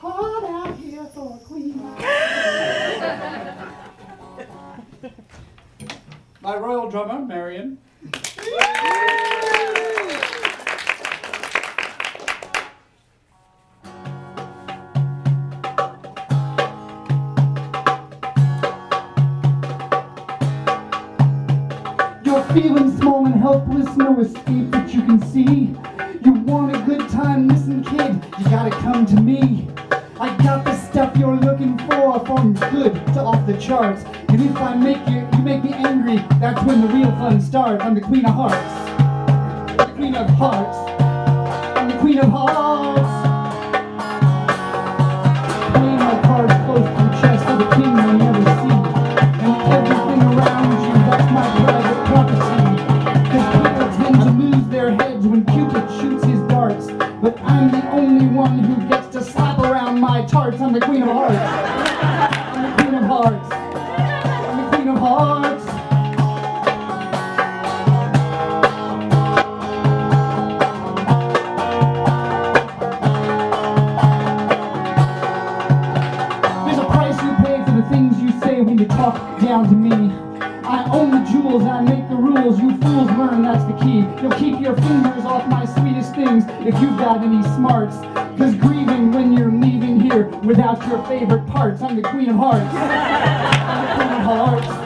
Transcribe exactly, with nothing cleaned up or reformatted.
hot out here for a queen. My royal drummer, Marion. You're feeling small and helpless, no escape that you can see. You want a good time, listen kid, you gotta come to me. I got the stuff you're looking for, from good to off the charts. And if I make you, you make me angry, that's when the real fun starts. I'm the Queen of Hearts. The Queen of Hearts. I'm the Queen of Hearts. Playing my cards close to the chest of the king you never see. And everything around you, that's my private property. Cause people tend to lose their heads when Cupid shoots his darts. But I'm the only one who gets to slap around my tarts. I'm the Queen of Hearts. I'm the Queen of Hearts. I'm the Queen of Hearts. There's a price you pay for the things you say when you talk down to me. I own the jewels, I make the rules, you fools learn that's the key. You'll keep your fingers off my sweetest things if you've got any smarts. Cause grieving when you're leaving here without your favorite parts. I'm the Queen of Hearts. I'm the Queen of Hearts.